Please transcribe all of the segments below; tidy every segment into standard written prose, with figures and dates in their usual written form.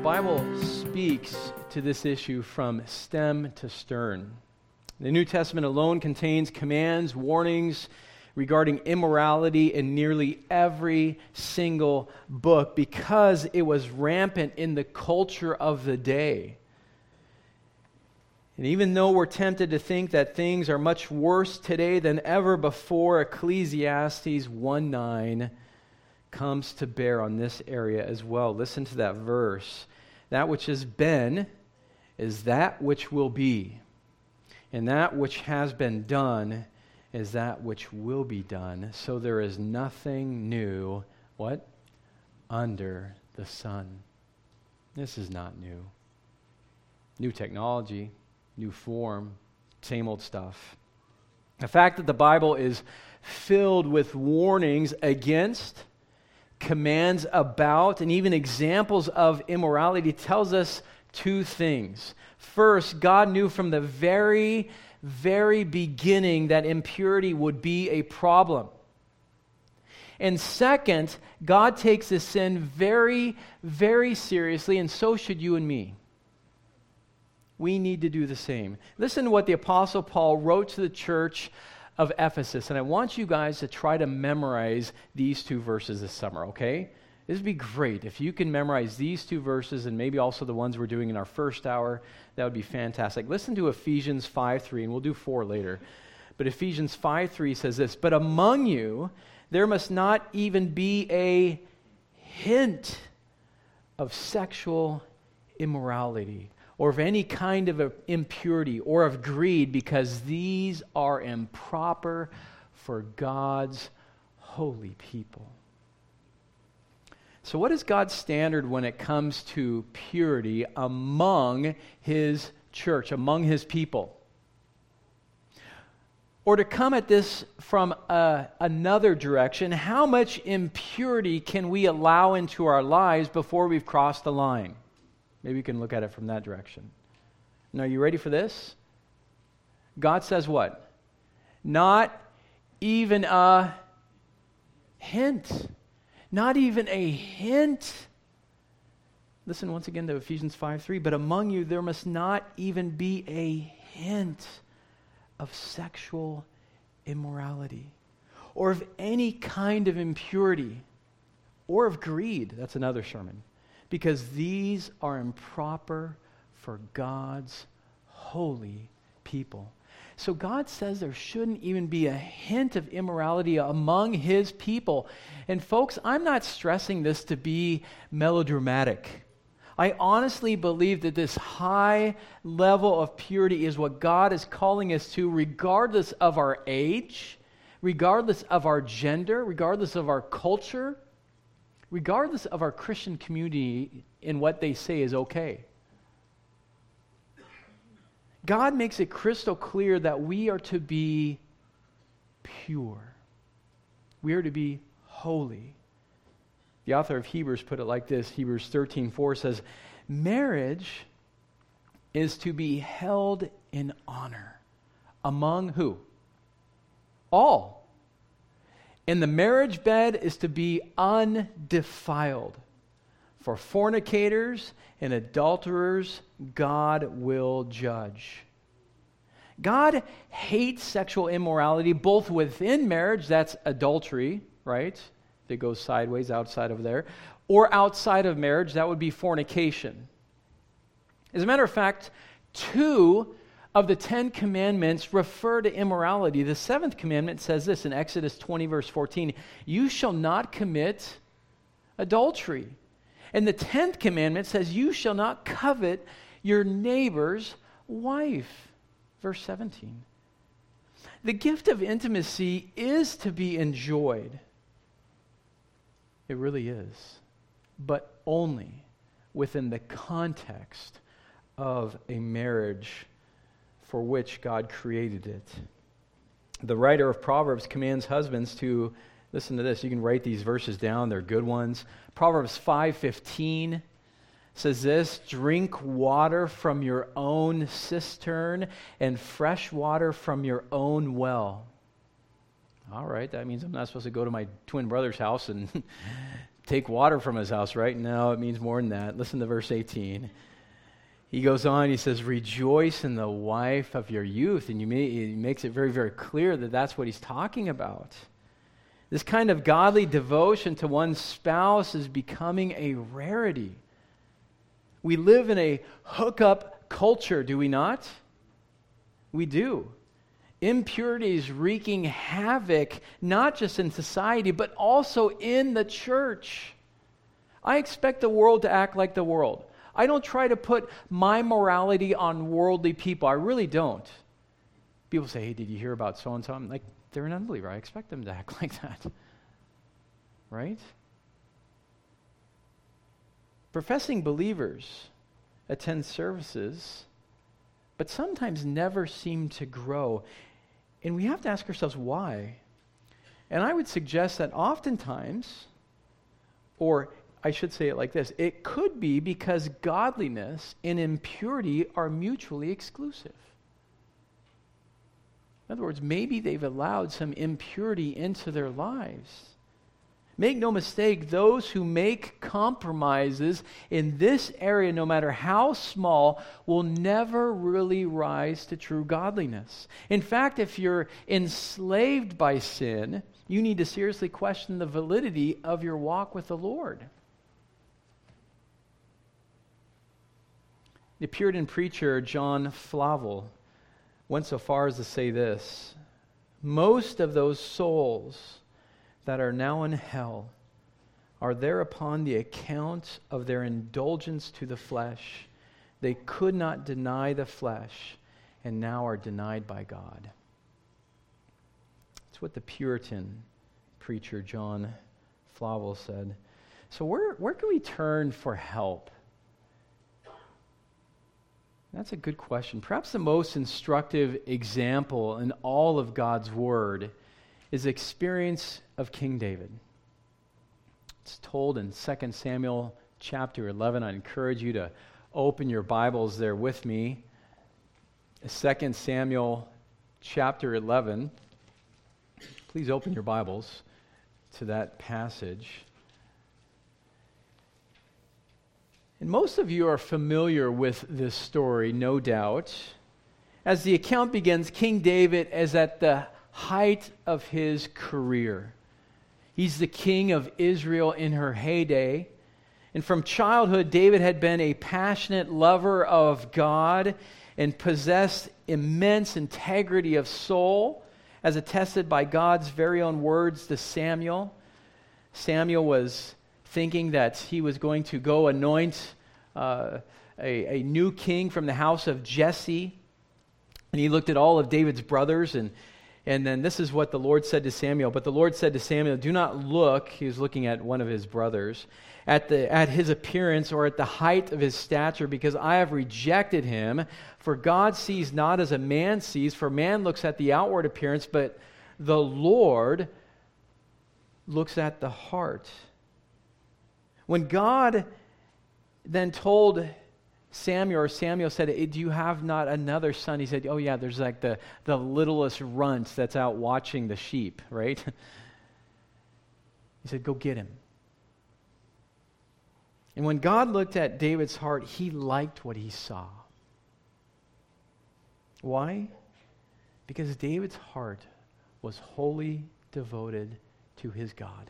Bible speaks to this issue from stem to stern. The New Testament alone contains commands, warnings regarding immorality in nearly every single book because it was rampant in the culture of the day. And even though we're tempted to think that things are much worse today than ever before, Ecclesiastes 1:9 comes to bear on this area as well. Listen to that verse. That which has been is that which will be, and that which has been done is that which will be done. So there is nothing new, what? Under the sun. This is not new. New technology, new form, same old stuff. The fact that the Bible is filled with warnings against, commands about, and even examples of immorality tells us two things. First, God knew from the very beginning that impurity would be a problem. And second, God takes this sin very, very seriously, and so should you and me. We need to do the same. Listen to what the Apostle Paul wrote to the church of Ephesus, and I want you guys to try to memorize these two verses this summer, okay? This would be great. If you can memorize these two verses and maybe also the ones we're doing in our first hour, that would be fantastic. Listen to Ephesians 5:3, and we'll do 4 later. But Ephesians 5:3 says this, "But among you there must not even be a hint of sexual immorality, or of any kind of impurity, or of greed, because these are improper for God's holy people." So what is God's standard when it comes to purity among His church, among His people? Or to come at this from another direction, how much impurity can we allow into our lives before we've crossed the line? Maybe you can look at it from that direction. Now, are you ready for this? God says what? Not even a hint. Not even a hint. Listen once again to Ephesians 5:3. "But among you there must not even be a hint of sexual immorality, or of any kind of impurity, or of greed." That's another sermon. "Because these are improper for God's holy people." So God says there shouldn't even be a hint of immorality among His people. And folks, I'm not stressing this to be melodramatic. I honestly believe that this high level of purity is what God is calling us to, regardless of our age, regardless of our gender, regardless of our culture, regardless of our Christian community in what they say is okay. God makes it crystal clear that we are to be pure. We are to be holy. The author of Hebrews put it like this. Hebrews 13:4 says, "Marriage is to be held in honor among" who? All. "And the marriage bed is to be undefiled. For fornicators and adulterers, God will judge." God hates sexual immorality both within marriage, that's adultery, right? If it goes sideways outside of there, or outside of marriage, that would be fornication. As a matter of fact, 2 of the 10 commandments refer to immorality. The 7th commandment says this in Exodus 20, verse 14, "You shall not commit adultery." And the 10th commandment says, "You shall not covet your neighbor's wife." Verse 17. The gift of intimacy is to be enjoyed. It really is. But only within the context of a marriage for which God created it. The writer of Proverbs commands husbands to, listen to this, you can write these verses down, they're good ones. Proverbs 5:15 says this, "Drink water from your own cistern and fresh water from your own well." All right, that means I'm not supposed to go to my twin brother's house and take water from his house, right? No, it means more than that. Listen to verse 18. He goes on, he says, rejoice in the wife of your youth. And he makes it very, very clear that that's what he's talking about. This kind of godly devotion to one's spouse is becoming a rarity. We live in a hookup culture, do we not? We do. Impurity is wreaking havoc, not just in society, but also in the church. I expect the world to act like the world. I don't try to put my morality on worldly people. I really don't. People say, hey, did you hear about so-and-so? I'm like, they're an unbeliever. I expect them to act like that. Right? Professing believers attend services, but sometimes never seem to grow. And we have to ask ourselves why. And I would suggest that oftentimes, or I should say it like this, it could be because godliness and impurity are mutually exclusive. In other words, maybe they've allowed some impurity into their lives. Make no mistake, those who make compromises in this area, no matter how small, will never really rise to true godliness. In fact, if you're enslaved by sin, you need to seriously question the validity of your walk with the Lord. The Puritan preacher John Flavel went so far as to say this: most of those souls that are now in hell are there upon the account of their indulgence to the flesh. They could not deny the flesh, and now are denied by God. That's what the Puritan preacher John Flavel said. So where can we turn for help? That's a good question. Perhaps the most instructive example in all of God's Word is the experience of King David. It's told in 2 Samuel chapter 11. I encourage you to open your Bibles there with me. 2 Samuel chapter 11. Please open your Bibles to that passage. And most of you are familiar with this story, no doubt. As the account begins, King David is at the height of his career. He's the king of Israel in her heyday. And from childhood, David had been a passionate lover of God and possessed immense integrity of soul, as attested by God's very own words to Samuel. Samuel was thinking that he was going to go anoint a new king from the house of Jesse. And he looked at all of David's brothers, and then this is what the Lord said to Samuel. But the Lord said to Samuel, do not look, he was looking at one of his brothers, at his appearance or at the height of his stature, because I have rejected him. For God sees not as a man sees, for man looks at the outward appearance, but the Lord looks at the heart. When God then told Samuel, or Samuel said, do you have not another son? He said, oh yeah, there's like the littlest runt that's out watching the sheep, right? He said, go get him. And when God looked at David's heart, he liked what he saw. Why? Because David's heart was wholly devoted to his God.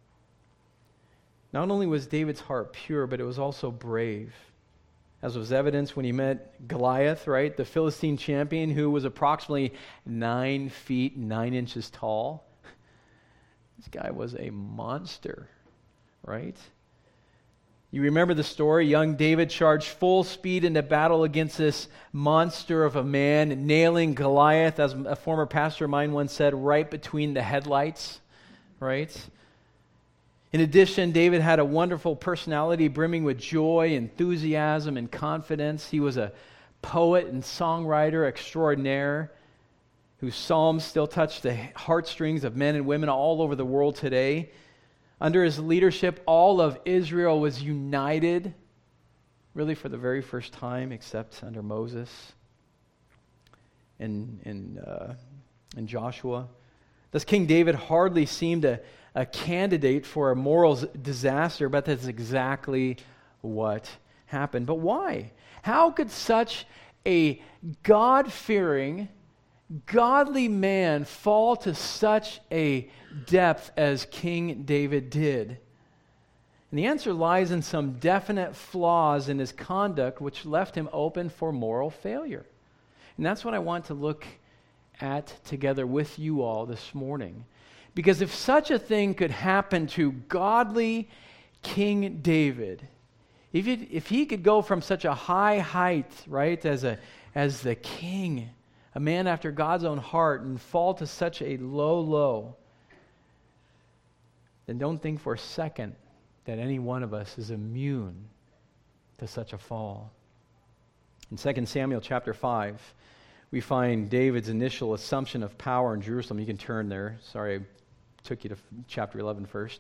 Not only was David's heart pure, but it was also brave, as was evidenced when he met Goliath, right? The Philistine champion who was approximately 9 feet, 9 inches tall. This guy was a monster, right? You remember the story. Young David charged full speed into battle against this monster of a man, nailing Goliath, as a former pastor of mine once said, right between the headlights, right? In addition, David had a wonderful personality brimming with joy, enthusiasm, and confidence. He was a poet and songwriter extraordinaire whose psalms still touch the heartstrings of men and women all over the world today. Under his leadership, all of Israel was united, really for the very first time, except under Moses and Joshua. Thus, King David hardly seemed a candidate for a moral disaster, but that's exactly what happened. But why? How could such a God-fearing, godly man fall to such a depth as King David did? And the answer lies in some definite flaws in his conduct, which left him open for moral failure. And that's what I want to look at together with you all this morning. Because if such a thing could happen to godly King David, if he could go from such a high height, right, as the king, a man after God's own heart, and fall to such a low, then don't think for a second that any one of us is immune to such a fall. In 2 Samuel chapter 5, we find David's initial assumption of power in Jerusalem. You can turn there. Sorry, I took you to chapter 11 first.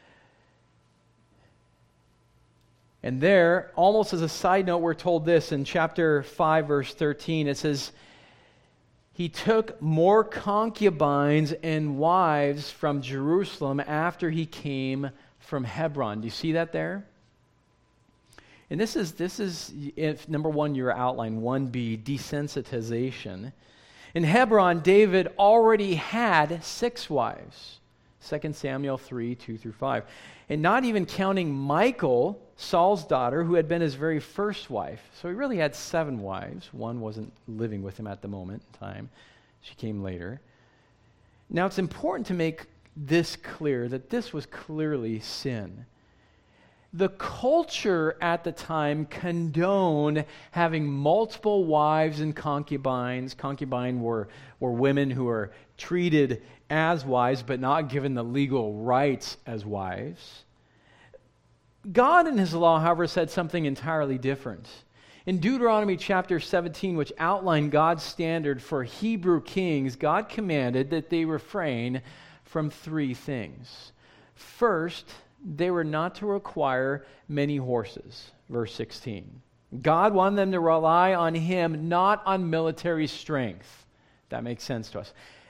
And there, almost as a side note, we're told this in chapter 5, verse 13. It says, he took more concubines and wives from Jerusalem after he came from Hebron. Do you see that there? And this is if number one, your outline, 1B, desensitization. In Hebron, David already had 6 wives. 2 Samuel 3, 2 through 5. And not even counting Michal, Saul's daughter, who had been his very first wife. So he really had 7 wives. One wasn't living with him at the moment in time. She came later. Now it's important to make this clear, that this was clearly sin. The culture at the time condoned having multiple wives and concubines. Concubines were women who were treated as wives but not given the legal rights as wives. God in his law, however, said something entirely different. In Deuteronomy chapter 17, which outlined God's standard for Hebrew kings, God commanded that they refrain from 3 things. First, they were not to require many horses, verse 16. God wanted them to rely on him, not on military strength. That makes sense to us.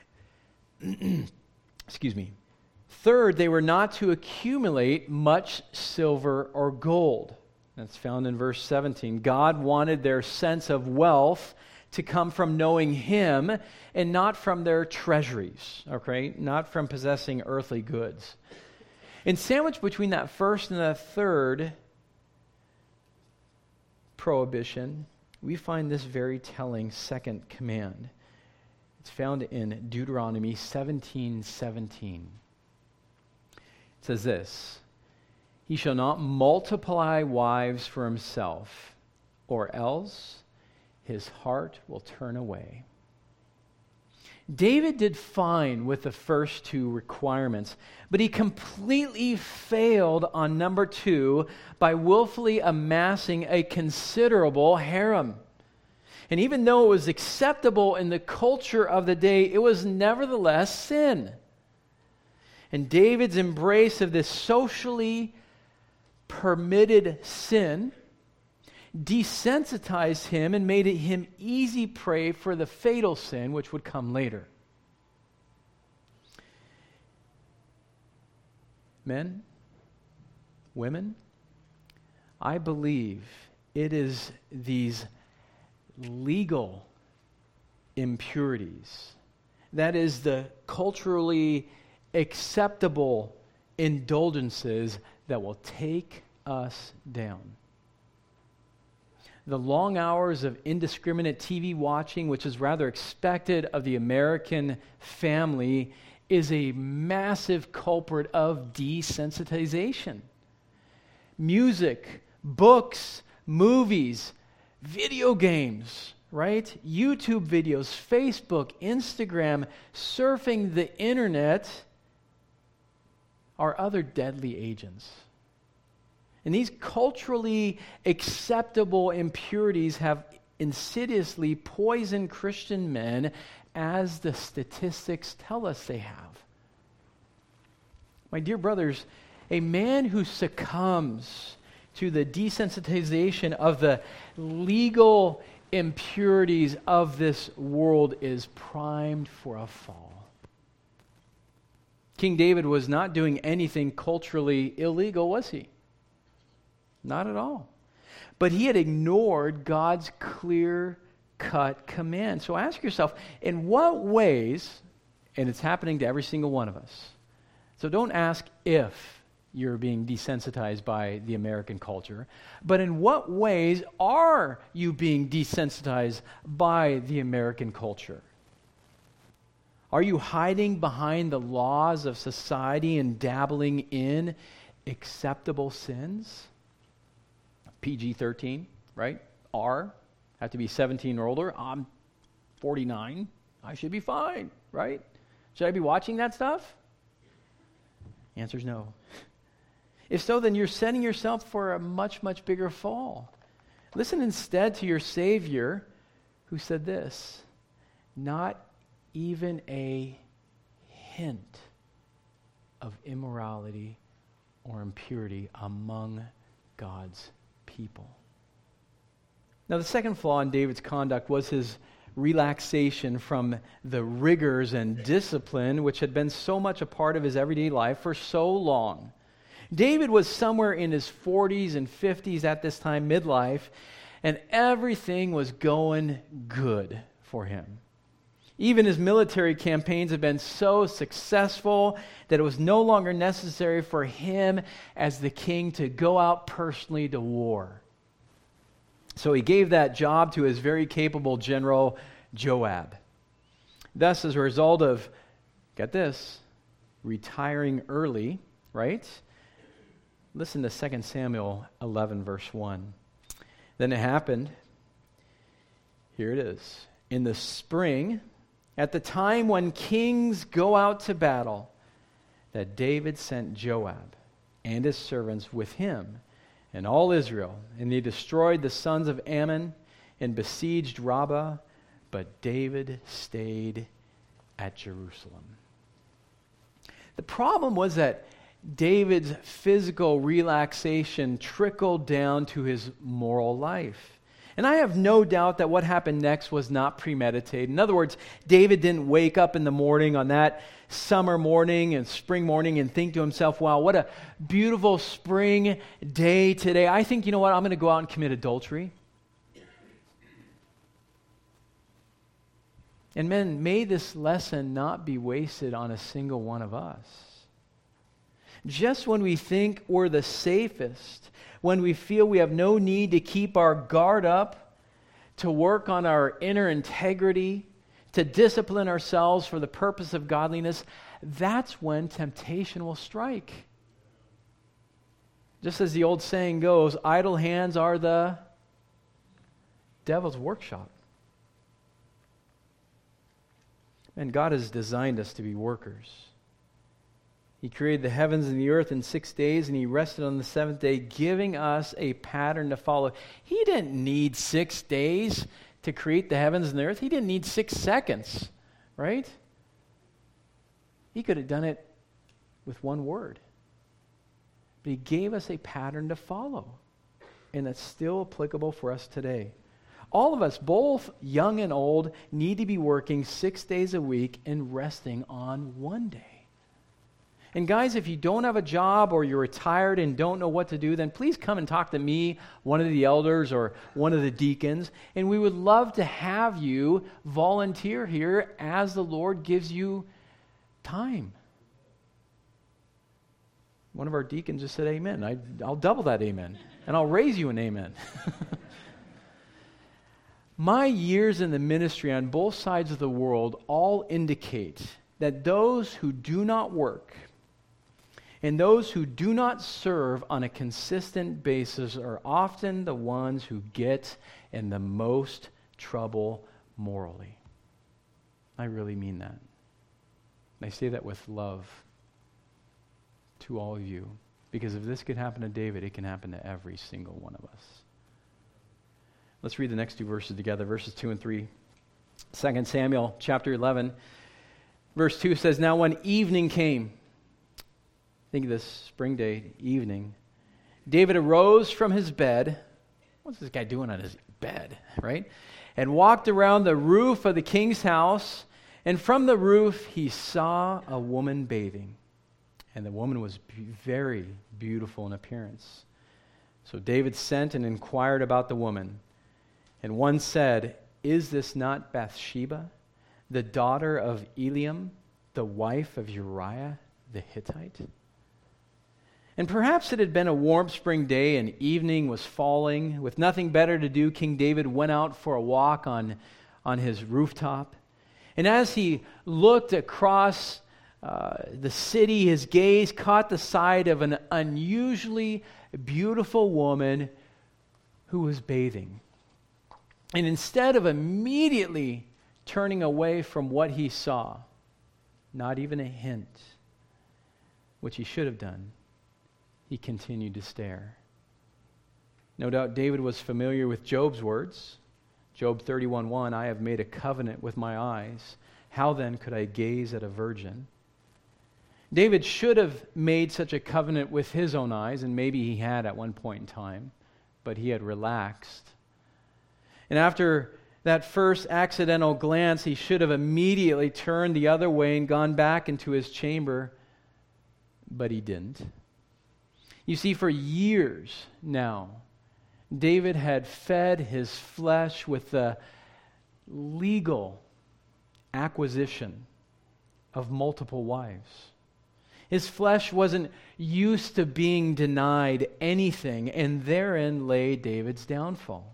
Excuse me. Third, they were not to accumulate much silver or gold. That's found in verse 17. God wanted their sense of wealth to come from knowing him and not from their treasuries, okay? Not from possessing earthly goods. And sandwiched between that first and that third prohibition, we find this very telling second command. It's found in Deuteronomy 17:17. It says this, he shall not multiply wives for himself, or else his heart will turn away. David did fine with the first 2 requirements, but he completely failed on number 2 by willfully amassing a considerable harem. And even though it was acceptable in the culture of the day, it was nevertheless sin. And David's embrace of this socially permitted sin desensitized him and made him easy prey for the fatal sin which would come later. Men, women, I believe it is these legal impurities, that is the culturally acceptable indulgences, that will take us down. The long hours of indiscriminate TV watching, which is rather expected of the American family, is a massive culprit of desensitization. Music, books, movies, video games, right? YouTube videos, Facebook, Instagram, surfing the internet are other deadly agents. And these culturally acceptable impurities have insidiously poisoned Christian men, as the statistics tell us they have. My dear brothers, a man who succumbs to the desensitization of the legal impurities of this world is primed for a fall. King David was not doing anything culturally illegal, was he? Not at all. But he had ignored God's clear-cut command. So ask yourself, in what ways, and it's happening to every single one of us, so don't ask if you're being desensitized by the American culture, but in what ways are you being desensitized by the American culture? Are you hiding behind the laws of society and dabbling in acceptable sins? PG-13, right? R, have to be 17 or older. I'm 49. I should be fine, right? Should I be watching that stuff? The answer is no. If so, then you're setting yourself for a much, much bigger fall. Listen instead to your Savior who said this, not even a hint of immorality or impurity among God's people. Now, the second flaw in David's conduct was his relaxation from the rigors and discipline which had been so much a part of his everyday life for so long. David was somewhere in his 40s and 50s at this time, midlife, and everything was going good for him. Even his military campaigns had been so successful that it was no longer necessary for him as the king to go out personally to war. So he gave that job to his very capable general, Joab. Thus, as a result of, get this, retiring early, right? Listen to 2 Samuel 11, verse 1. Then it happened, here it is, in the spring, at the time when kings go out to battle, that David sent Joab and his servants with him and all Israel, and they destroyed the sons of Ammon and besieged Rabbah, but David stayed at Jerusalem. The problem was that David's physical relaxation trickled down to his moral life. And I have no doubt that what happened next was not premeditated. In other words, David didn't wake up in the morning on that summer morning and spring morning and think to himself, wow, what a beautiful spring day today. I think, you know what, I'm going to go out and commit adultery. And men, may this lesson not be wasted on a single one of us. Just when we think we're the safest, when we feel we have no need to keep our guard up, to work on our inner integrity, to discipline ourselves for the purpose of godliness, that's when temptation will strike. Just as the old saying goes, idle hands are the devil's workshop. And God has designed us to be workers. He created the heavens and the earth in 6 days, and he rested on the seventh day, giving us a pattern to follow. He didn't need 6 days to create the heavens and the earth. He didn't need 6 seconds, right? He could have done it with one word. But he gave us a pattern to follow, and that's still applicable for us today. All of us, both young and old, need to be working 6 days a week and resting on one day. And guys, if you don't have a job or you're retired and don't know what to do, then please come and talk to me, one of the elders or one of the deacons, and we would love to have you volunteer here as the Lord gives you time. One of our deacons just said amen. I'll double that amen, and I'll raise you an amen. My years in the ministry on both sides of the world all indicate that those who do not work and those who do not serve on a consistent basis are often the ones who get in the most trouble morally. I really mean that. I say that with love to all of you, because if this could happen to David, it can happen to every single one of us. Let's read the next 2 verses together, verses 2 and 3. 2 Samuel chapter 11, verse 2 says, Now when evening came, think of this spring day evening, David arose from his bed. What's this guy doing on his bed, right? And walked around the roof of the king's house, and from the roof he saw a woman bathing. and the woman was very beautiful in appearance. So David sent and inquired about the woman. And one said, "Is this not Bathsheba, the daughter of Eliam, the wife of Uriah the Hittite?" And perhaps it had been a warm spring day and evening was falling. With nothing better to do, King David went out for a walk on his rooftop. And as he looked across the city, his gaze caught the sight of an unusually beautiful woman who was bathing. And instead of immediately turning away from what he saw, not even a hint, which he should have done, he continued to stare. No doubt David was familiar with Job's words. Job 31:1, "I have made a covenant with my eyes. How then could I gaze at a virgin?" David should have made such a covenant with his own eyes, and maybe he had at one point in time, but he had relaxed. And after that first accidental glance, he should have immediately turned the other way and gone back into his chamber, but he didn't. You see, for years now, David had fed his flesh with the legal acquisition of multiple wives. His flesh wasn't used to being denied anything, and therein lay David's downfall.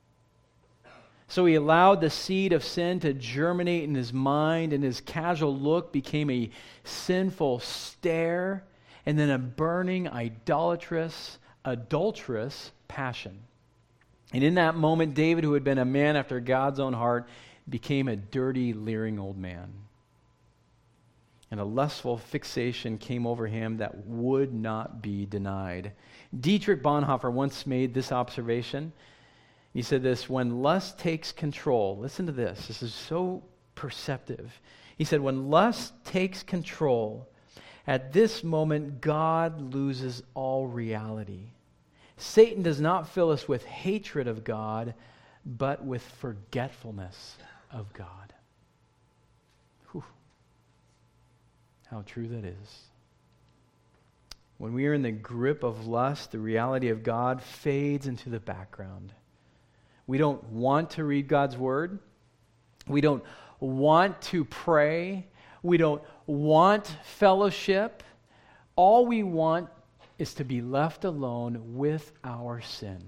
So he allowed the seed of sin to germinate in his mind, and his casual look became a sinful stare, and then a burning, adulterous passion. And in that moment, David, who had been a man after God's own heart, became a dirty, leering old man. And a lustful fixation came over him that would not be denied. Dietrich Bonhoeffer once made this observation. He said this: when lust takes control, listen to this, this is so perceptive. He said, when lust takes control, at this moment God loses all reality. Satan does not fill us with hatred of God, but with forgetfulness of God. Whew. How true that is. When we are in the grip of lust, the reality of God fades into the background. We don't want to read God's word. We don't want to pray. We don't want fellowship. All we want is to be left alone with our sin.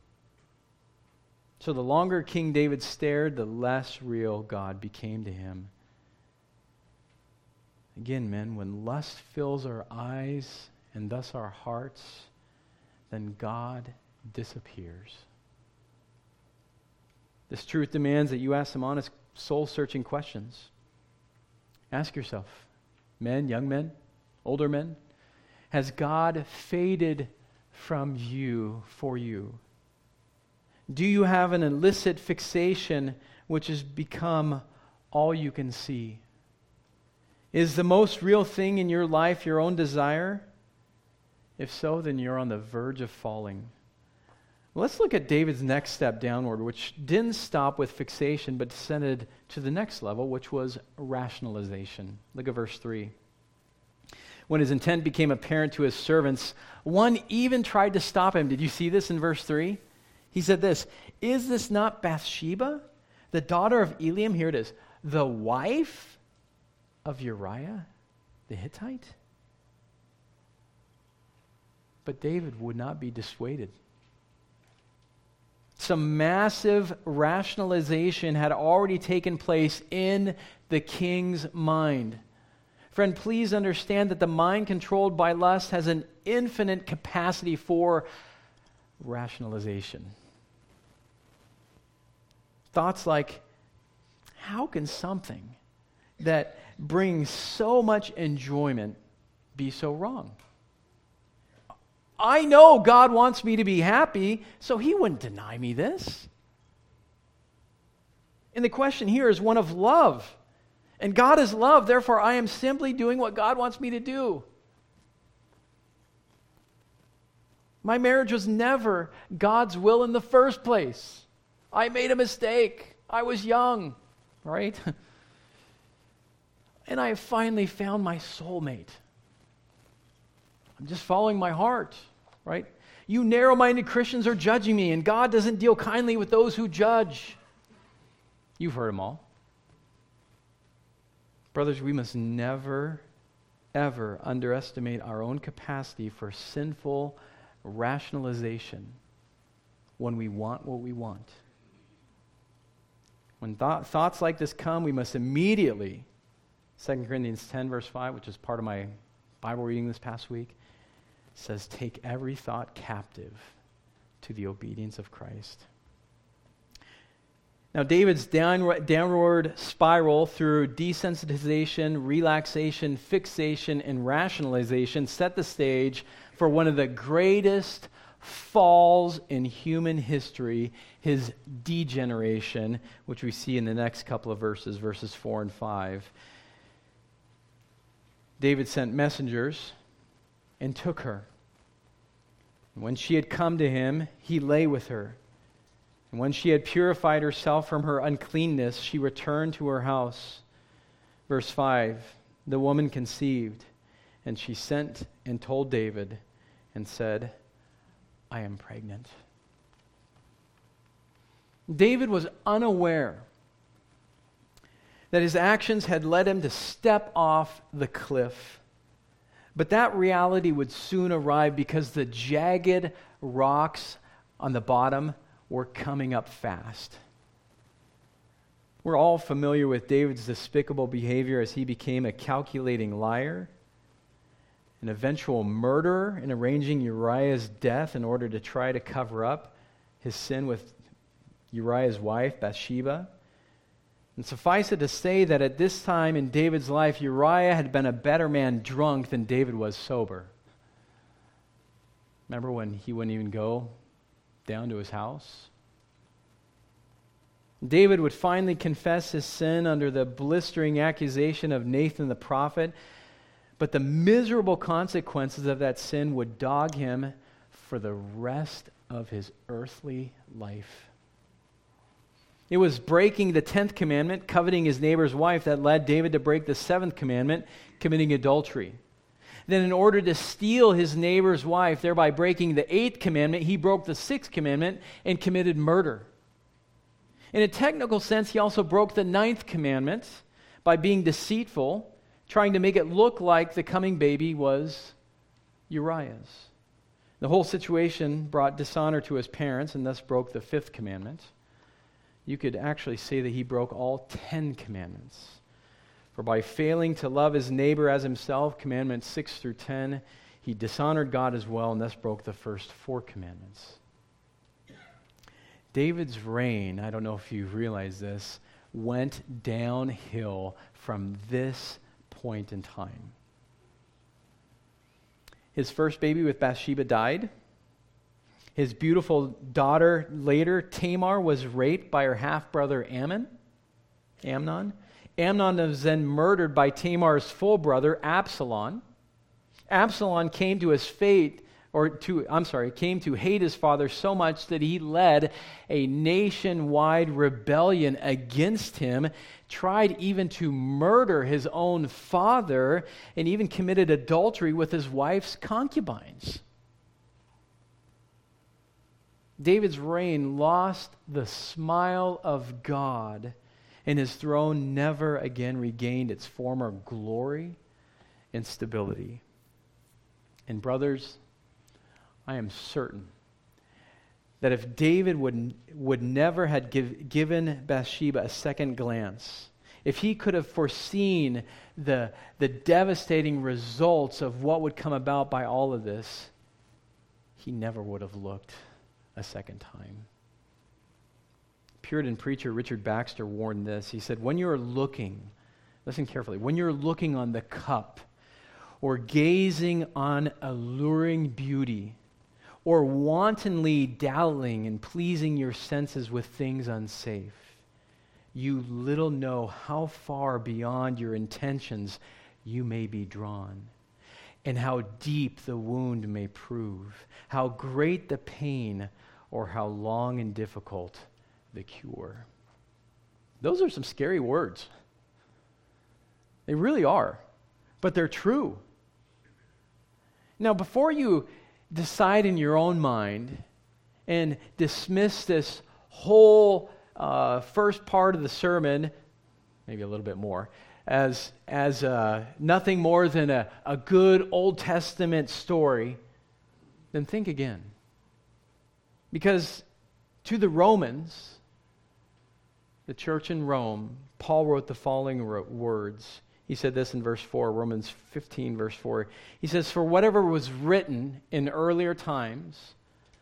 So the longer King David stared, the less real God became to him. Again, men, when lust fills our eyes and thus our hearts, then God disappears. This truth demands that you ask some honest, soul-searching questions. Ask yourself, men, young men, older men, has God faded from you for you? Do you have an illicit fixation which has become all you can see? Is the most real thing in your life your own desire? If so, then you're on the verge of falling. Let's look at David's next step downward, which didn't stop with fixation, but descended to the next level, which was rationalization. Look at verse 3. When his intent became apparent to his servants, one even tried to stop him. Did you see this in verse 3? He said this, "Is this not Bathsheba, the daughter of Eliam?" Here it is, "the wife of Uriah the Hittite?" But David would not be dissuaded. Some massive rationalization had already taken place in the king's mind. Friend, please understand that the mind controlled by lust has an infinite capacity for rationalization. Thoughts like, how can something that brings so much enjoyment be so wrong? I know God wants me to be happy, so he wouldn't deny me this. And the question here is one of love. And God is love, therefore I am simply doing what God wants me to do. My marriage was never God's will in the first place. I made a mistake. I was young, right? And I have finally found my soulmate. I'm just following my heart, right? You narrow-minded Christians are judging me, and God doesn't deal kindly with those who judge. You've heard them all. Brothers, we must never, ever underestimate our own capacity for sinful rationalization when we want what we want. When thoughts like this come, we must immediately, 2 Corinthians 10, verse 5, which is part of my Bible reading this past week, says, take every thought captive to the obedience of Christ. Now, David's downward spiral through desensitization, relaxation, fixation, and rationalization set the stage for one of the greatest falls in human history, his degeneration, which we see in the next couple of verses, verses 4 and 5. David sent messengers and took her. And when she had come to him, he lay with her. And when she had purified herself from her uncleanness, she returned to her house. Verse 5, the woman conceived, and she sent and told David and said, I am pregnant. David was unaware that his actions had led him to step off the cliff. But that reality would soon arrive because the jagged rocks on the bottom were coming up fast. We're all familiar with David's despicable behavior as he became a calculating liar, an eventual murderer in arranging Uriah's death in order to try to cover up his sin with Uriah's wife, Bathsheba. And suffice it to say that at this time in David's life, Uriah had been a better man drunk than David was sober. Remember when he wouldn't even go down to his house? David would finally confess his sin under the blistering accusation of Nathan the prophet, but the miserable consequences of that sin would dog him for the rest of his earthly life. It was breaking the 10th commandment, coveting his neighbor's wife, that led David to break the 7th commandment, committing adultery. Then in order to steal his neighbor's wife, thereby breaking the 8th commandment, he broke the 6th commandment and committed murder. In a technical sense, he also broke the 9th commandment by being deceitful, trying to make it look like the coming baby was Uriah's. The whole situation brought dishonor to his parents and thus broke the 5th commandment. You could actually say that he broke all 10 commandments. For by failing to love his neighbor as himself, commandments 6 through 10, he dishonored God as well and thus broke the first 4 commandments. David's reign, I don't know if you realize this, went downhill from this point in time. His first baby with Bathsheba died. His beautiful daughter later, Tamar, was raped by her half-brother Amnon. Amnon was then murdered by Tamar's full brother, Absalom. Absalom came to hate his father so much that he led a nationwide rebellion against him, tried even to murder his own father, and even committed adultery with his wife's concubines. David's reign lost the smile of God, and his throne never again regained its former glory and stability. And brothers, I am certain that if David would never have given Bathsheba a second glance, if he could have foreseen the devastating results of what would come about by all of this, he never would have looked a second time. Puritan preacher Richard Baxter warned this. He said, when you're looking, listen carefully, when you're looking on the cup or gazing on alluring beauty or wantonly dallying and pleasing your senses with things unsafe, you little know how far beyond your intentions you may be drawn, and how deep the wound may prove, how great the pain, or how long and difficult the cure. Those are some scary words. They really are, but they're true. Now, before you decide in your own mind and dismiss this whole first part of the sermon, maybe a little bit more, as nothing more than a good Old Testament story, then think again. Because to the Romans, the church in Rome, Paul wrote the following words. He said this in verse 4, Romans 15, verse 4. He says, "For whatever was written in earlier times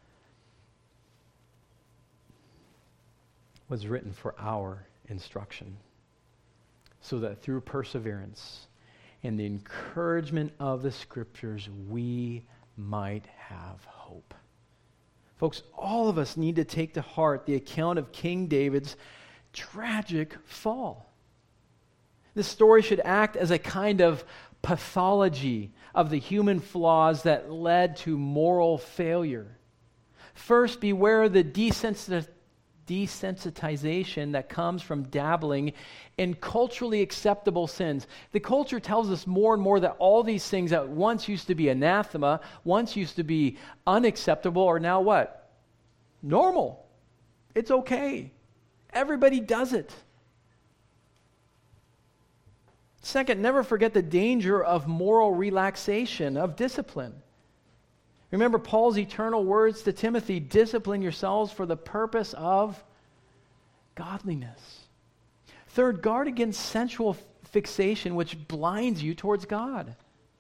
was written for our instruction, so that through perseverance and the encouragement of the Scriptures we might have hope." Folks, all of us need to take to heart the account of King David's tragic fall. This story should act as a kind of pathology of the human flaws that led to moral failure. First, beware the desensitization that comes from dabbling in culturally acceptable sins. The culture tells us more and more that all these things that once used to be anathema, once used to be unacceptable, are now what? Normal. It's okay. Everybody does it. Second, never forget the danger of moral relaxation, of discipline. Remember Paul's eternal words to Timothy, discipline yourselves for the purpose of godliness. Third, guard against sensual fixation which blinds you towards God.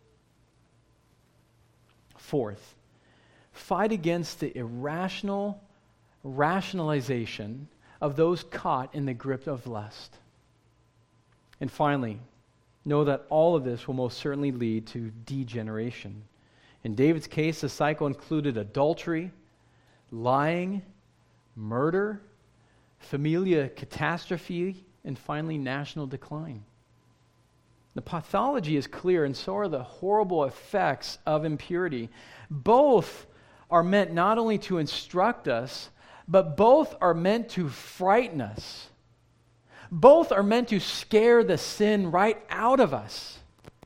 Fourth, fight against the irrational rationalization of those caught in the grip of lust. And finally, know that all of this will most certainly lead to degeneration. In David's case, the cycle included adultery, lying, murder, familial catastrophe, and finally national decline. The pathology is clear, and so are the horrible effects of impurity. Both are meant not only to instruct us, but both are meant to frighten us. Both are meant to scare the sin right out of us.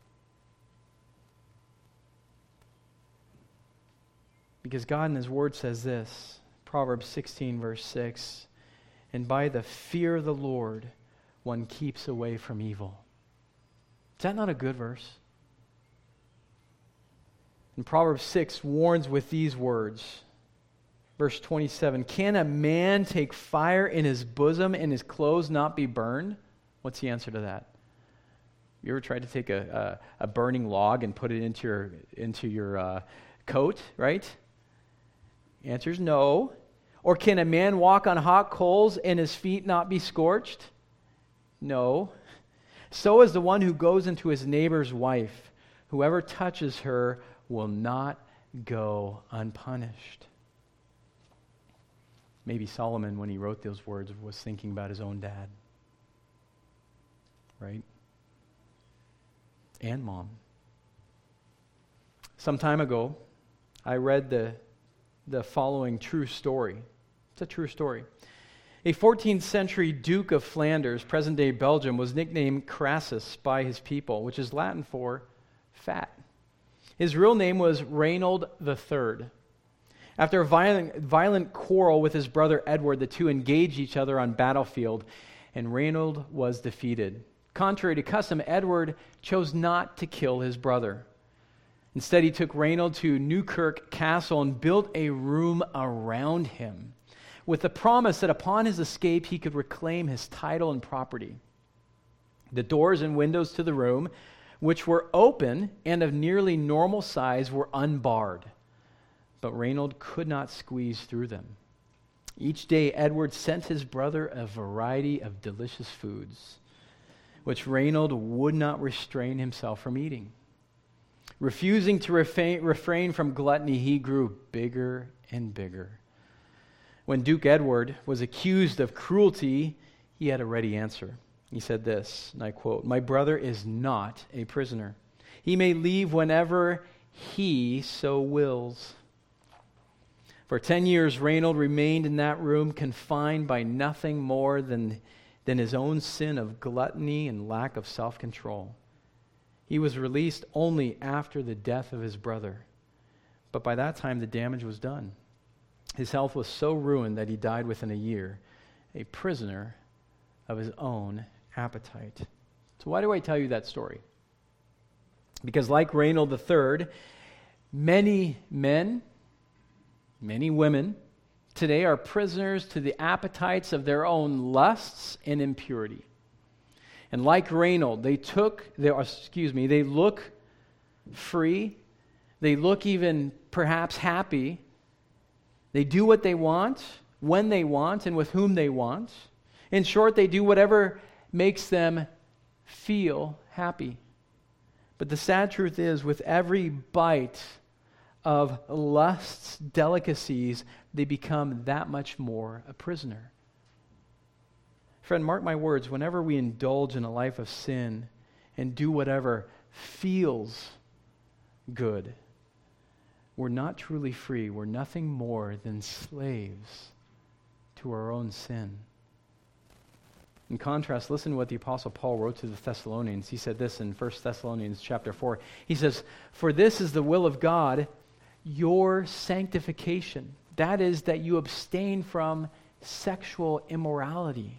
Because God in His Word says this, Proverbs 16, verse 6, "And by the fear of the Lord, one keeps away from evil." Is that not a good verse? And Proverbs 6 warns with these words. Verse 27, "Can a man take fire in his bosom and his clothes not be burned?" What's the answer to that? You ever tried to take a burning log and put it into your coat, right? The answer is no. Or can a man walk on hot coals and his feet not be scorched? No. So is the one who goes into his neighbor's wife. Whoever touches her will not go unpunished. Maybe Solomon, when he wrote those words, was thinking about his own dad. Right? And mom. Some time ago, I read the following true story. It's a true story. A 14th century Duke of Flanders, present-day Belgium, was nicknamed Crassus by his people, which is Latin for fat. His real name was Reynold III. After a violent quarrel with his brother Edward, the two engaged each other on battlefield, and Reynold was defeated. Contrary to custom, Edward chose not to kill his brother. Instead, he took Reynold to Newkirk Castle and built a room around him, with the promise that upon his escape he could reclaim his title and property. The doors and windows to the room, which were open and of nearly normal size, were unbarred. But Reynold could not squeeze through them. Each day, Edward sent his brother a variety of delicious foods, which Reynold would not restrain himself from eating. Refusing to refrain from gluttony, he grew bigger and bigger. When Duke Edward was accused of cruelty, he had a ready answer. He said this, and I quote, "My brother is not a prisoner. He may leave whenever he so wills." For 10 years, Reynold remained in that room, confined by nothing more than his own sin of gluttony and lack of self-control. He was released only after the death of his brother, But by that time, the damage was done. His health was so ruined that he died within a year, a prisoner of his own appetite. So why do I tell you that story? Because like Reynold III, many men, many women today are prisoners to the appetites of their own lusts and impurity. And like Reynold, they look free, they look even perhaps happy. They do what they want, when they want, and with whom they want. In short, they do whatever makes them feel happy. But the sad truth is, with every bite of lust's delicacies, they become that much more a prisoner. Friend, mark my words, whenever we indulge in a life of sin and do whatever feels good, we're not truly free. We're nothing more than slaves to our own sin. In contrast, listen to what the Apostle Paul wrote to the Thessalonians. He said this in 1 Thessalonians chapter 4. He says, "For this is the will of God, your sanctification. That is, that you abstain from sexual immorality."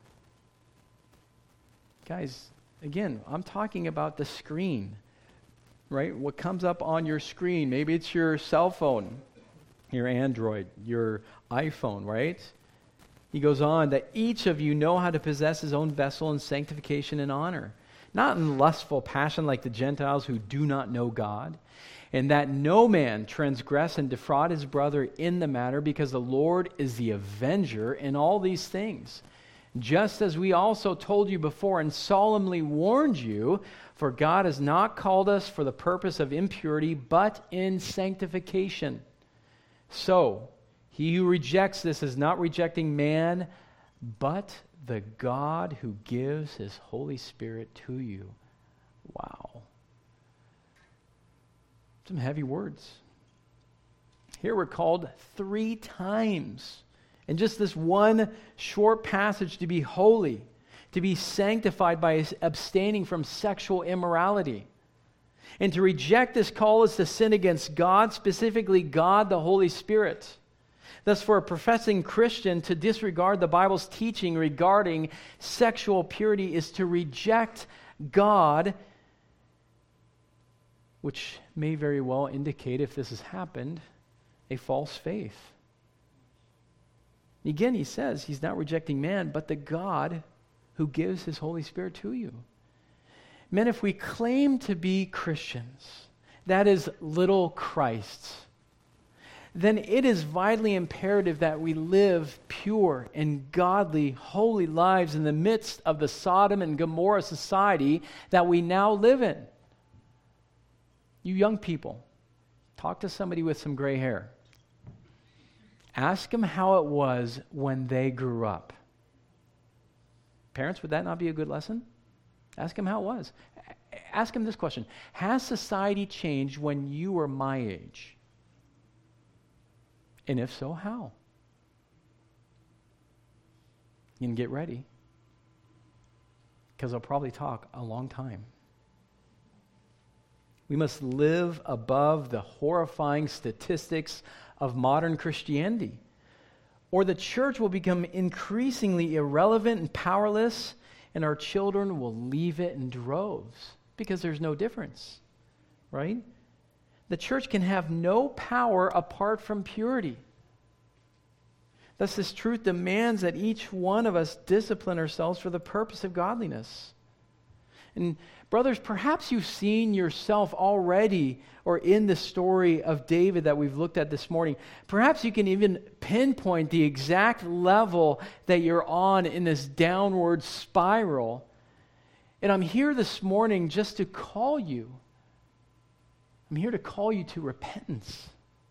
Guys, again, I'm talking about the screen, right? What comes up on your screen. Maybe it's your cell phone, your Android, your iPhone, right? He goes on that each of you know how to possess his own vessel in sanctification and honor, not in lustful passion like the Gentiles who do not know God, and that no man transgress and defraud his brother in the matter, because the Lord is the avenger in all these things. Just as we also told you before and solemnly warned you, for God has not called us for the purpose of impurity, but in sanctification. So, he who rejects this is not rejecting man, but the God who gives his Holy Spirit to you. Wow. Some heavy words. Here we're called 3 times in just this one short passage to be holy, to be sanctified by abstaining from sexual immorality. And to reject this call is to sin against God, specifically God the Holy Spirit. Thus, for a professing Christian to disregard the Bible's teaching regarding sexual purity is to reject God, which may very well indicate, if this has happened, a false faith. Again, he says he's not rejecting man, but the God who gives his Holy Spirit to you. Men, if we claim to be Christians, that is little Christs, then it is vitally imperative that we live pure and godly, holy lives in the midst of the Sodom and Gomorrah society that we now live in. You young people, talk to somebody with some gray hair. Ask them how it was when they grew up. Parents, would that not be a good lesson? Ask them how it was. Ask them this question. Has society changed when you were my age? And if so, how? You can get ready, because I'll probably talk a long time. We must live above the horrifying statistics of modern Christianity, or the church will become increasingly irrelevant and powerless, and our children will leave it in droves, because there's no difference, right? The church can have no power apart from purity. Thus, this truth demands that each one of us discipline ourselves for the purpose of godliness. And brothers, perhaps you've seen yourself already or in the story of David that we've looked at this morning. Perhaps you can even pinpoint the exact level that you're on in this downward spiral. And I'm here this morning just to call you. I'm here to call you to repentance.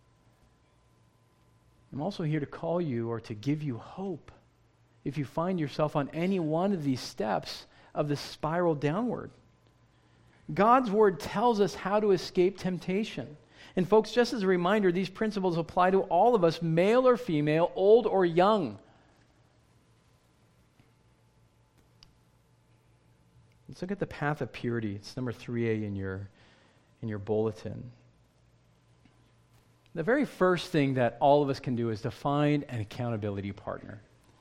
I'm also here to call you or to give you hope if you find yourself on any one of these steps of the spiral downward. God's word tells us how to escape temptation. And folks, just as a reminder, these principles apply to all of us, male or female, old or young. Let's look at the path of purity. It's number 3A in your bulletin. the very first thing that all of us can do is to find an accountability partner.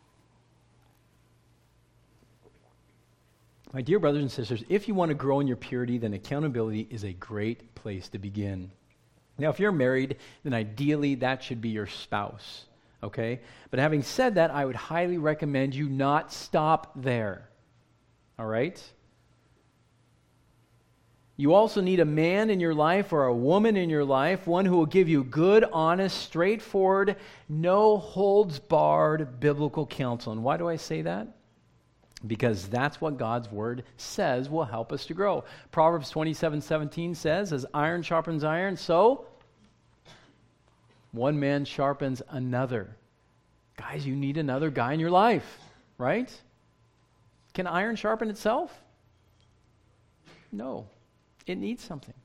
My dear brothers and sisters, if you want to grow in your purity, then accountability is a great place to begin. Now, if you're married, then ideally that should be your spouse, okay? But having said that, I would highly recommend you not stop there, all right? You also need a man in your life or a woman in your life, one who will give you good, honest, straightforward, no holds barred biblical counsel. And why do I say that? Because that's what God's word says will help us to grow. Proverbs 27:17 says, as iron sharpens iron, so one man sharpens another. Guys, you need another guy in your life, right? Can iron sharpen itself? No. It needs something.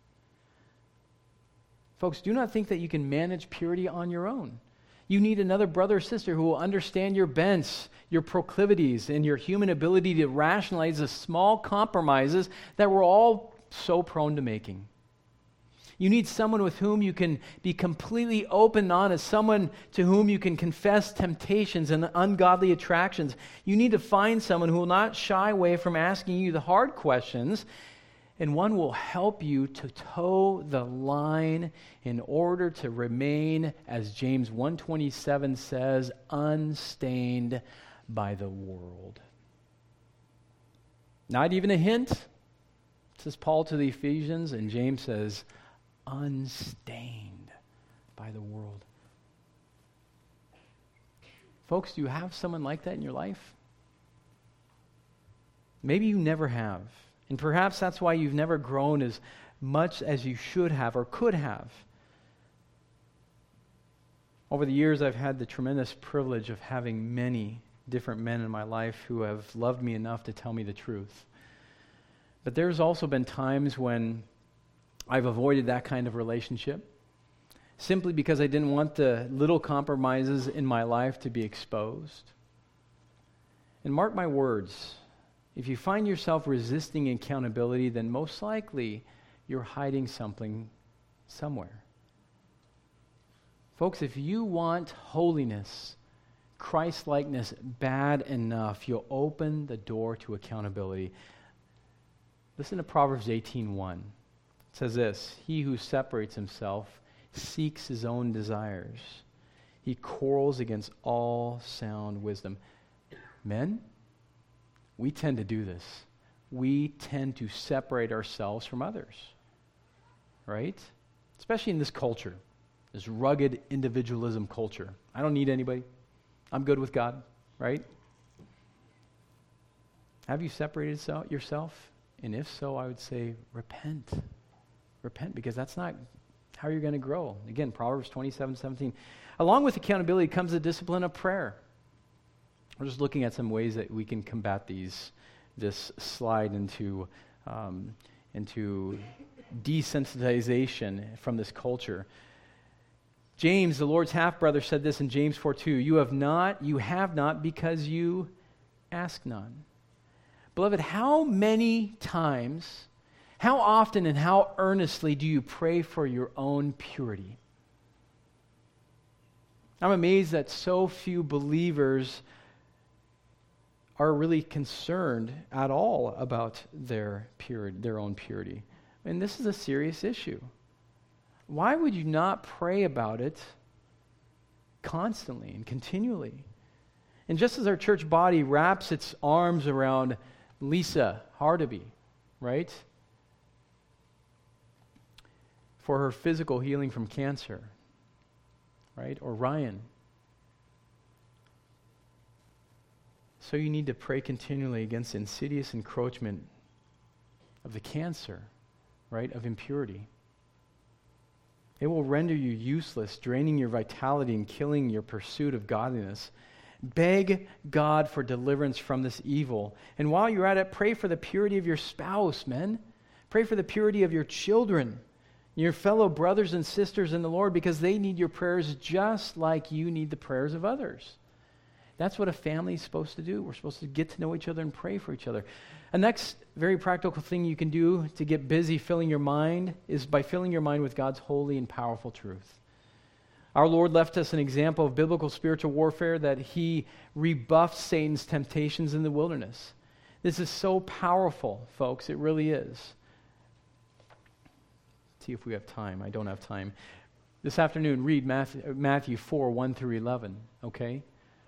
Folks, do not think that you can manage purity on your own. You need another brother or sister who will understand your bents, your proclivities, and your human ability to rationalize the small compromises that we're all so prone to making. You need someone with whom you can be completely open and honest, someone to whom you can confess temptations and ungodly attractions. You need to find someone who will not shy away from asking you the hard questions, and one will help you to toe the line in order to remain, as James 1:27 says, unstained by the world. Not even a hint, says Paul to the Ephesians, and James says, unstained by the world. Folks, do you have someone like that in your life? Maybe you never have. And perhaps that's why you've never grown as much as you should have or could have. Over the years, I've had the tremendous privilege of having many different men in my life who have loved me enough to tell me the truth. But there's also been times when I've avoided that kind of relationship simply because I didn't want the little compromises in my life to be exposed. And mark my words, if you find yourself resisting accountability, then most likely you're hiding something somewhere. Folks, if you want holiness, Christ-likeness bad enough, you'll open the door to accountability. Listen to Proverbs 18:1. It says this, he who separates himself seeks his own desires. He quarrels against all sound wisdom. Men, we tend to do this. We tend to separate ourselves from others, right? Especially in this culture, this rugged individualism culture. I don't need anybody. I'm good with God, right? Have you separated yourself? And if so, I would say repent. Repent, because that's not how you're going to grow. Again, Proverbs 27:17. Along with accountability comes the discipline of prayer. We're just looking at some ways that we can combat this slide into desensitization from this culture. James, the Lord's half-brother, said this in James 4:2, you have not because you ask none. Beloved, how many times, how often and how earnestly do you pray for your own purity? I'm amazed that so few believers are really concerned at all about their own purity. And this is a serious issue. Why would you not pray about it constantly and continually? And just as our church body wraps its arms around Lisa Hardaby, right? For her physical healing from cancer, right? Or Ryan. So you need to pray continually against insidious encroachment of the cancer, right? Of impurity. It will render you useless, draining your vitality and killing your pursuit of godliness. Beg God for deliverance from this evil. And while you're at it, pray for the purity of your spouse, men. Pray for the purity of your children, your fellow brothers and sisters in the Lord, because they need your prayers just like you need the prayers of others. That's what a family is supposed to do. We're supposed to get to know each other and pray for each other. A next very practical thing you can do to get busy filling your mind is by filling your mind with God's holy and powerful truth. Our Lord left us an example of biblical spiritual warfare that he rebuffed Satan's temptations in the wilderness. This is so powerful, folks. It really is. Let's see if we have time. I don't have time. This afternoon, read Matthew 4, 1 through 11, okay?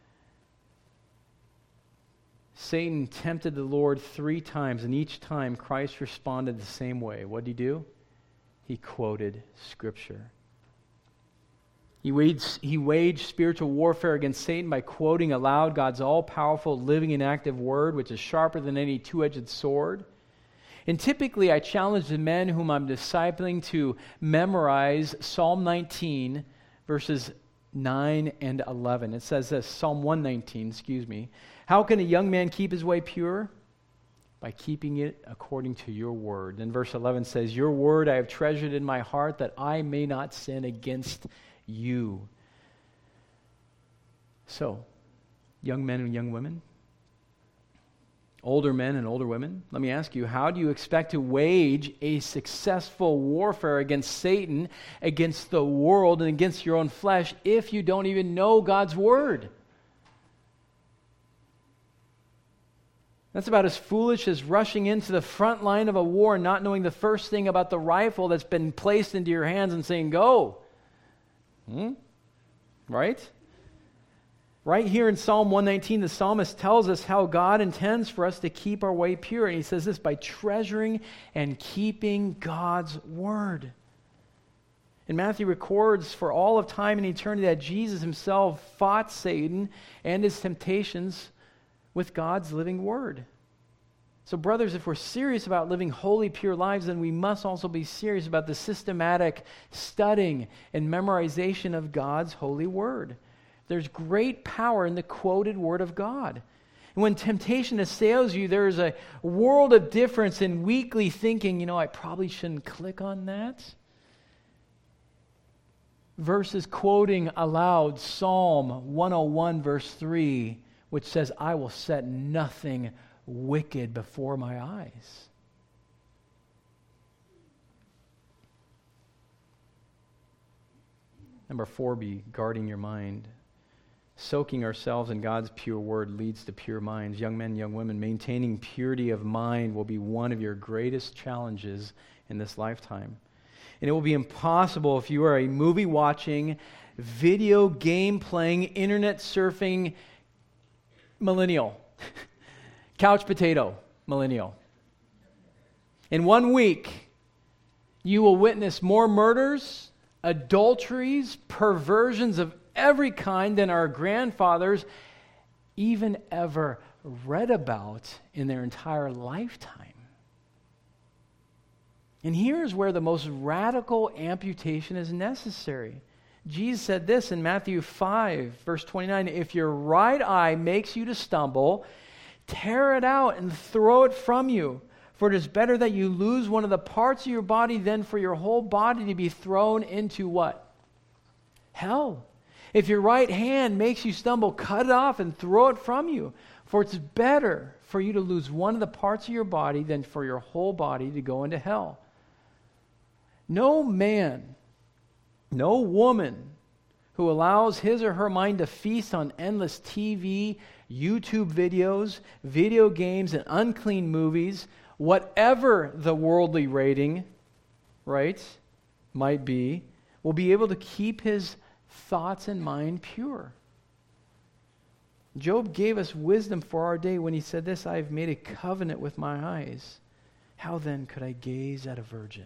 Satan tempted the Lord 3 times, and each time Christ responded the same way. What did he do? He quoted Scripture. He waged spiritual warfare against Satan by quoting aloud God's all-powerful, living, and active word, which is sharper than any two-edged sword. And typically, I challenge the men whom I'm discipling to memorize Psalm 19, verses 9 and 11. It says this, Psalm 119, How can a young man keep his way pure? By keeping it according to your word. Then verse 11 says, Your word I have treasured in my heart that I may not sin against you. So, young men and young women, older men and older women, let me ask you, how do you expect to wage a successful warfare against Satan, against the world, and against your own flesh if you don't even know God's word? That's about as foolish as rushing into the front line of a war and not knowing the first thing about the rifle that's been placed into your hands and saying, go. Right? Right here in Psalm 119, the psalmist tells us how God intends for us to keep our way pure. And he says this, by treasuring and keeping God's word. And Matthew records for all of time and eternity that Jesus himself fought Satan and his temptations with God's living word. So brothers, if we're serious about living holy, pure lives, then we must also be serious about the systematic studying and memorization of God's holy word. There's great power in the quoted word of God. And when temptation assails you, there's a world of difference in weakly thinking, I probably shouldn't click on that, versus quoting aloud Psalm 101, verse 3, which says, I will set nothing wicked before my eyes. Number 4, be guarding your mind. Soaking ourselves in God's pure word leads to pure minds. Young men, young women, maintaining purity of mind will be one of your greatest challenges in this lifetime. And it will be impossible if you are a movie-watching, video game-playing, internet-surfing millennial. Couch potato millennial. In 1 week, you will witness more murders, adulteries, perversions of every kind than our grandfathers even ever read about in their entire lifetime. And here's where the most radical amputation is necessary. Jesus said this in Matthew 5, verse 29, if your right eye makes you to stumble, tear it out and throw it from you. For it is better that you lose one of the parts of your body than for your whole body to be thrown into what? Hell. If your right hand makes you stumble, cut it off and throw it from you. For it's better for you to lose one of the parts of your body than for your whole body to go into hell. No man, no woman who allows his or her mind to feast on endless TV, YouTube videos, video games, and unclean movies, whatever the worldly rating, right, might be, will be able to keep his thoughts and mind pure. Job gave us wisdom for our day when he said this, I have made a covenant with my eyes. How then could I gaze at a virgin?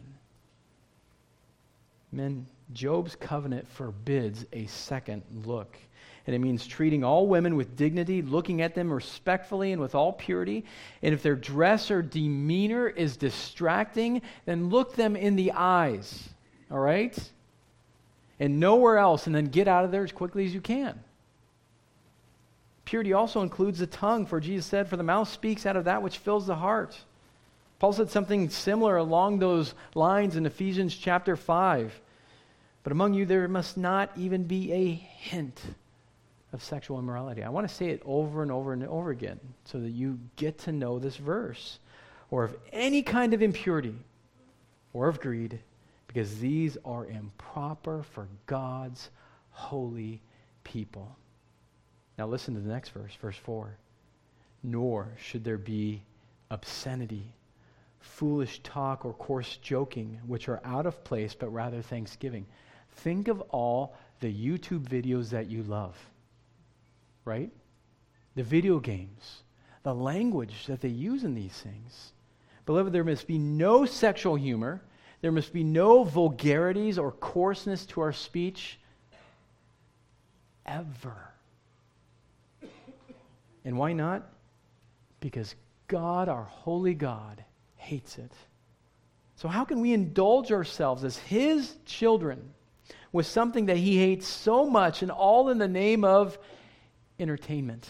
Men, Job's covenant forbids a second look. And it means treating all women with dignity, looking at them respectfully and with all purity. And if their dress or demeanor is distracting, then look them in the eyes. All right? And nowhere else, and then get out of there as quickly as you can. Purity also includes the tongue, for Jesus said, for the mouth speaks out of that which fills the heart. Paul said something similar along those lines in Ephesians chapter 5. But among you there must not even be a hint of sexual immorality. I want to say it over and over and over again so that you get to know this verse. Or of any kind of impurity or of greed, because these are improper for God's holy people. Now listen to the next verse, verse 4. Nor should there be obscenity, foolish talk, or coarse joking, which are out of place, but rather thanksgiving. Think of all the YouTube videos that you love, right? The video games, the language that they use in these things. Beloved, there must be no sexual humor. There must be no vulgarities or coarseness to our speech ever. And why not? Because God, our holy God, hates it. So how can we indulge ourselves as His children with something that He hates so much, and all in the name of entertainment?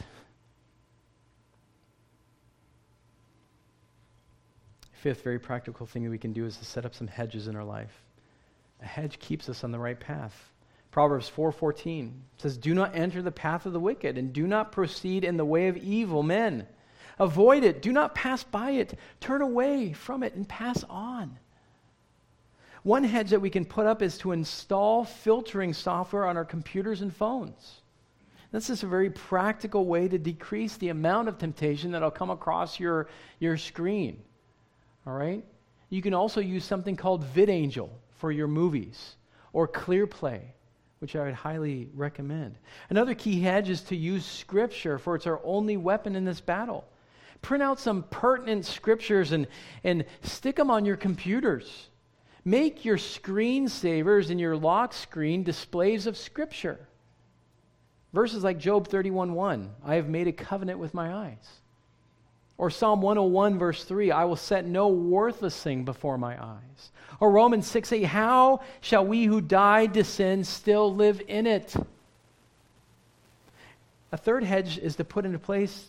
Fifth very practical thing that we can do is to set up some hedges in our life. A hedge keeps us on the right path. Proverbs 4:14 says, "Do not enter the path of the wicked, and do not proceed in the way of evil men. Avoid it. Do not pass by it. Turn away from it and pass on." One hedge that we can put up is to install filtering software on our computers and phones. This is a very practical way to decrease the amount of temptation that will come across your screen. All right? You can also use something called VidAngel for your movies, or ClearPlay, which I would highly recommend. Another key hedge is to use Scripture, for it's our only weapon in this battle. Print out some pertinent scriptures and stick them on your computers. Make your screensavers and your lock screen displays of Scripture. Verses like Job 31:1, "I have made a covenant with my eyes." Or Psalm 101 verse 3, "I will set no worthless thing before my eyes." Or Romans 6:8, "How shall we who died to sin still live in it?" A third hedge is to put in place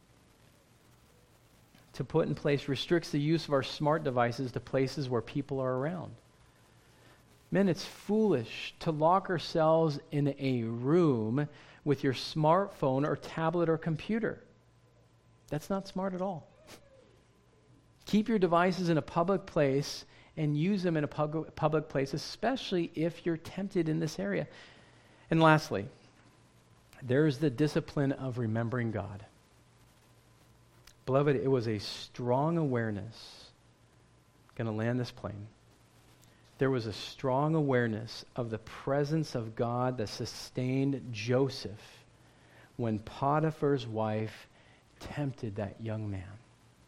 restricts the use of our smart devices to places where people are around. Men, it's foolish to lock ourselves in a room with your smartphone or tablet or computer. That's not smart at all. Keep your devices in a public place and use them in a public place, especially if you're tempted in this area. And lastly, there's the discipline of remembering God. Beloved, it was a strong awareness. Going to land this plane. There was a strong awareness of the presence of God that sustained Joseph when Potiphar's wife tempted that young man.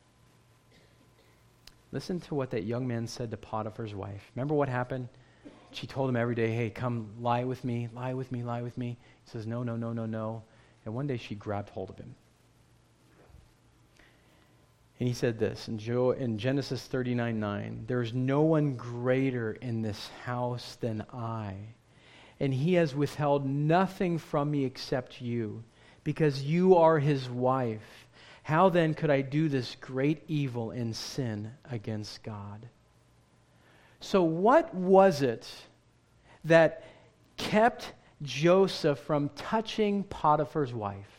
Listen to what that young man said to Potiphar's wife. Remember what happened? She told him every day, "Hey, come lie with me, lie with me, lie with me." He says, "No, no, no, no, no." And one day she grabbed hold of him. And he said this in Genesis 39:9, "There is no one greater in this house than I, and he has withheld nothing from me except you, because you are his wife. How then could I do this great evil and sin against God?" So what was it that kept Joseph from touching Potiphar's wife?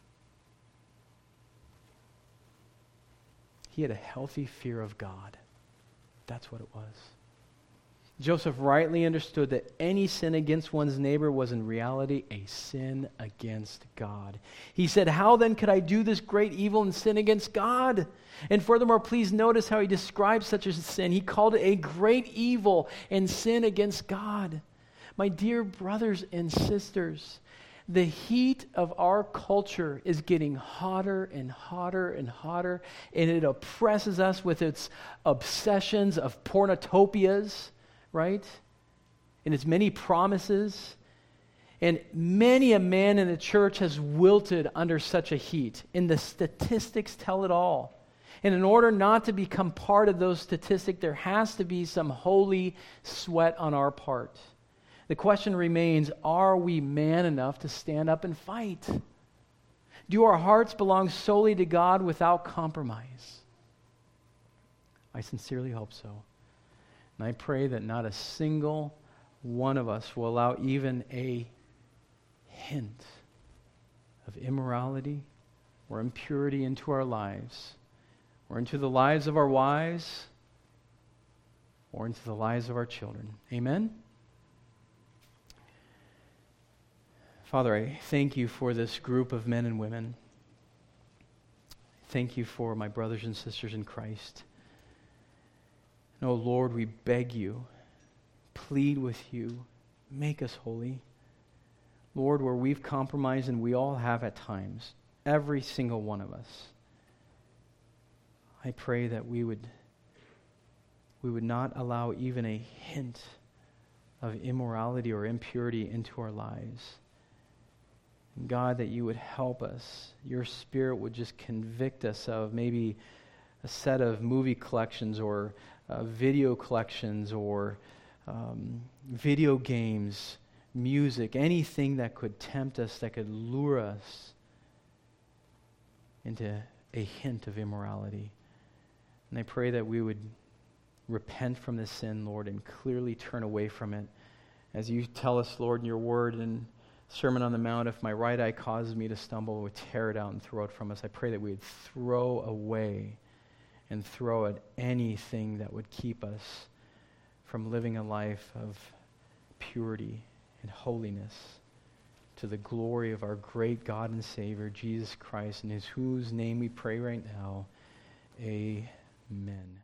He had a healthy fear of God. That's what it was. Joseph rightly understood that any sin against one's neighbor was in reality a sin against God. He said, "How then could I do this great evil and sin against God?" And furthermore, please notice how he describes such a sin. He called it a great evil and sin against God. My dear brothers and sisters, the heat of our culture is getting hotter and hotter and hotter, and it oppresses us with its obsessions of pornotopias, right? And its many promises. And many a man in the church has wilted under such a heat. And the statistics tell it all. And in order not to become part of those statistics, there has to be some holy sweat on our part. The question remains, are we man enough to stand up and fight? Do our hearts belong solely to God without compromise? I sincerely hope so. And I pray that not a single one of us will allow even a hint of immorality or impurity into our lives, or into the lives of our wives, or into the lives of our children. Amen? Father, I thank you for this group of men and women. Thank you for my brothers and sisters in Christ. And oh Lord, we beg you, plead with you, make us holy. Lord, where we've compromised, and we all have at times, every single one of us, I pray that we would not allow even a hint of immorality or impurity into our lives. And God, that you would help us. Your Spirit would just convict us of maybe a set of movie collections or video collections or video games, music, anything that could tempt us, that could lure us into a hint of immorality. And I pray that we would repent from this sin, Lord, and clearly turn away from it. As you tell us, Lord, in your word and Sermon on the Mount, if my right eye causes me to stumble, we tear it out and throw it from us. I pray that we would throw away and throw at anything that would keep us from living a life of purity and holiness to the glory of our great God and Savior, Jesus Christ, in whose name we pray right now. Amen.